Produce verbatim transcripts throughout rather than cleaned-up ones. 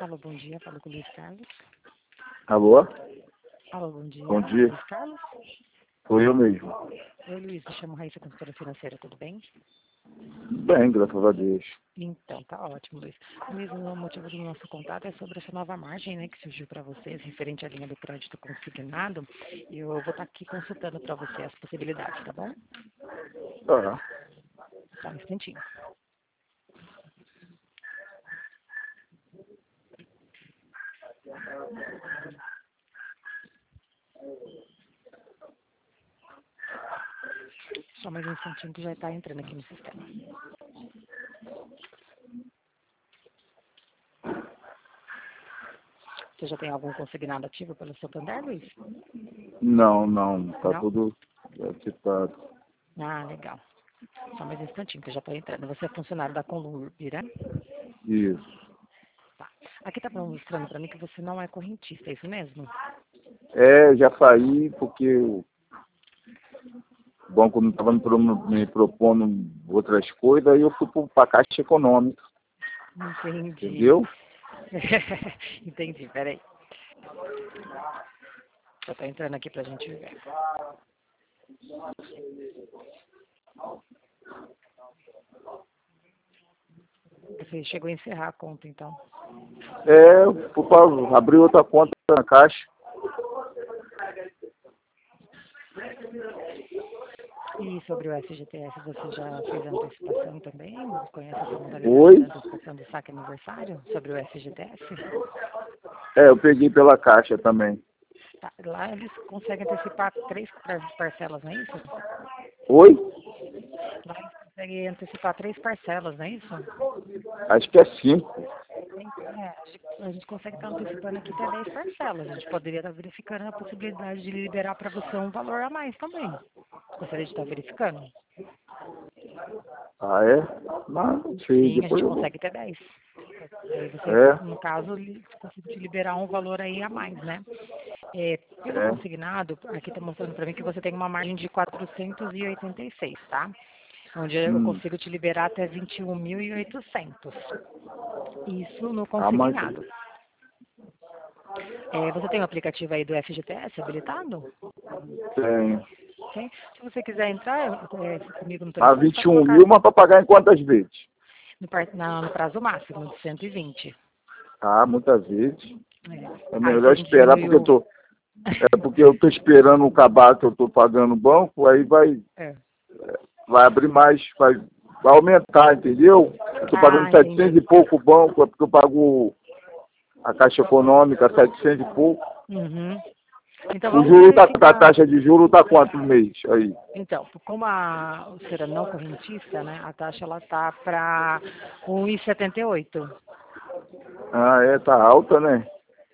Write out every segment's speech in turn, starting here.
Alô, bom dia. Falo com o Luiz Carlos. Alô? Alô, bom dia. Bom dia. Luiz Carlos? Sou eu mesmo. Oi, Luiz. Me chamo Raíssa, consultora financeira. Tudo bem? Bem, graças a Deus. Então, tá ótimo, Luiz. Luiz, o motivo do nosso contato é sobre essa nova margem, né, que surgiu para vocês, referente à linha do crédito consignado. E eu vou estar aqui consultando para você as possibilidades, tá bom? Tá. Só um instantinho. Só mais um instantinho que já está entrando aqui no sistema. Você já tem algum consignado ativo pelo Santander, Luiz? Não, não. Tá Não? tudo acertado. Ah, legal. Só mais um instantinho que já está entrando. Você é funcionário da Conlurb, né? Isso. Tá. Aqui está mostrando para mim que você não é correntista, é isso mesmo? É, já saí porque o banco não estava me, pro- me propondo outras coisas, aí eu fui para a Caixa Econômica. Entendi. Entendeu? Entendi, peraí. Já está entrando aqui para a gente ver. Você chegou a encerrar a conta, então. É, eu fui para abrir outra conta na Caixa. E sobre o F G T S, você já fez a antecipação também? Conhece essa modalidade Oi? da antecipação do saque aniversário sobre o F G T S? É, eu peguei pela Caixa também. Tá, lá eles conseguem antecipar três par- parcelas, não é isso? Oi? Lá eles conseguem antecipar três parcelas, não é isso? Acho que é cinco. É, a gente a gente consegue estar antecipando aqui até dez parcelas. A gente poderia estar verificando a possibilidade de liberar para você um valor a mais também. Gostaria de estar verificando? Ah, é? Mas não sei, Sim, a depois gente eu vou. consegue até dez. Aí você, É, no caso, li- consigo te liberar um valor aí a mais, né? É, pelo é. consignado, aqui está mostrando para mim que você tem uma margem de quatrocentos e oitenta e seis, tá? Onde eu Hum. consigo te liberar até vinte e um mil e oitocentos. Isso no Ah, mas consignado. É, você tem o aplicativo aí do F G T S habilitado? tem. Sim. Se você quiser entrar é, comigo no Ah, telefone, vinte só e um colocar mil, mas para pagar em quantas vezes? no, par- na- no prazo máximo de cento e vinte. Ah, muitas vezes. É. É Aí se a melhor gente esperar porque eu diminuiu. tô. É porque eu tô esperando acabar que eu tô pagando o banco, aí vai, É. vai abrir mais, vai, vai aumentar, entendeu? Eu tô pagando Ah, setecentos entendi. e pouco o banco, é porque eu pago a Caixa Econômica, setecentos e pouco. Uhum. Então O vamos juro tá, a verificar. taxa de juro tá quanto no mês aí? Então, como a o ser não correntista, né, a taxa ela tá para um e setenta e oito. Ah, é, tá alta, né?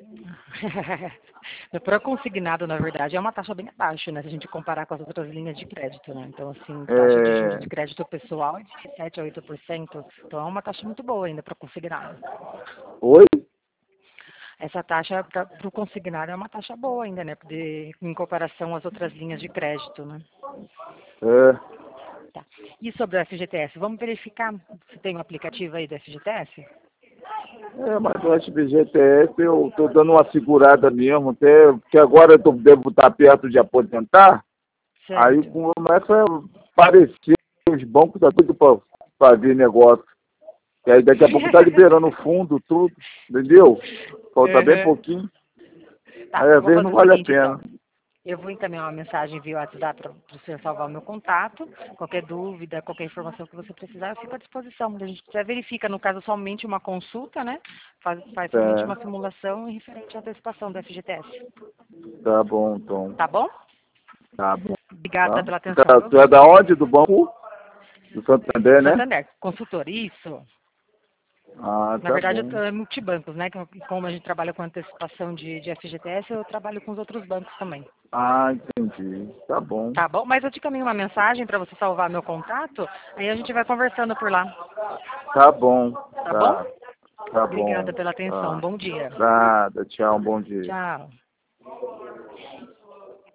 Para consignado, na verdade, é uma taxa bem abaixo, né? Se a gente comparar com as outras linhas de crédito, né? Então, assim, taxa de juros É. de crédito pessoal é de sete a oito por cento. Então, é uma taxa muito boa ainda para consignado. Oi? Essa taxa para o consignado é uma taxa boa ainda, né? De, em comparação às outras linhas de crédito, né? É. Tá. E sobre o F G T S, vamos verificar se tem um aplicativo aí do F G T S? É, mas o S B G T S eu tô dando uma segurada mesmo, até, porque agora eu tô, devo estar perto de aposentar, aí Certo. começa a aparecer os bancos da tudo para fazer negócio. E aí daqui a pouco tá liberando o fundo, tudo, entendeu? Falta bem Uhum. pouquinho, Tá, aí eu às vou vezes não fazer o vale a seguinte, então. pena. Eu vou encaminhar uma mensagem via WhatsApp para você salvar o meu contato. Qualquer dúvida, qualquer informação que você precisar, eu fico à disposição. A gente já verifica, no caso, somente uma consulta, né? Faz, faz somente uma É, simulação em referente à antecipação do F G T S. tá bom, então. Tá bom? Tá bom. Obrigada Tá? pela Tu atenção, tá- viu, tu é Luiz? da onde? Do banco? Do Santander, né? Santander, consultor, isso. Ah, Na tá verdade, eu bom. tô- é multibancos, né? que- Como a gente trabalha com antecipação de, de F G T S, eu trabalho com os outros bancos também. Ah, entendi. Tá bom. Tá bom? Mas eu te caminho uma mensagem para você salvar meu contato, aí a gente vai conversando por lá. Tá bom. Tá bom? Tá. Tá bom. Obrigada pela atenção. Tá. Bom dia. Nada. Tchau. Um bom dia. Tchau.